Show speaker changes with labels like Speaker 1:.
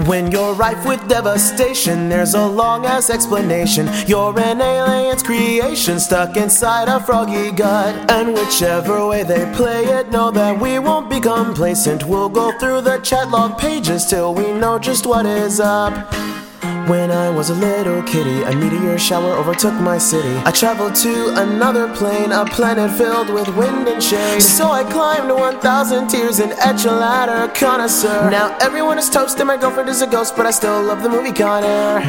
Speaker 1: When you're rife with devastation, there's a long-ass explanation. You're an alien's creation, stuck inside a froggy gut. And whichever way they play it, know that we won't be complacent. We'll go through the chat log pages till we know just what is up. When I was a little kitty, a meteor shower overtook my city. I traveled to another plane, a planet filled with wind and shade. So I climbed 1,000 tiers and etched a ladder connoisseur. Now everyone is toast and my girlfriend is a ghost, but I still love the movie Con Air.